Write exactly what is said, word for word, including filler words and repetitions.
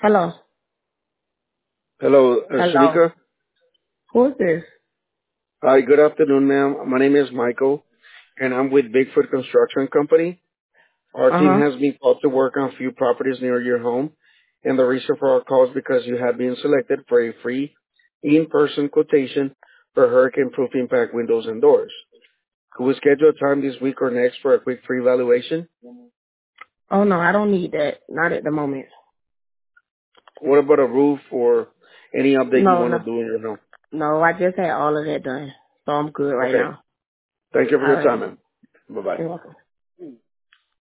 Hello. Hello, uh, Hello. Shanika. Who is this? Hi, good afternoon, ma'am. My name is Michael, and I'm with Bigfoot Construction Company. Our Uh team huh. has been called to work on a few properties near your home, and the reason for our call is because you have been selected for a free in-person quotation for hurricane-proof impact windows and doors. Could we schedule a time this week or next for a quick free evaluation? Oh no, I don't need that. Not at the moment. What about a roof or any update you No, want no, to do in your home? no. I just had all of that done, so I'm good right Okay. now. Thank you for All your right. time, ma'am. Bye-bye. You're welcome.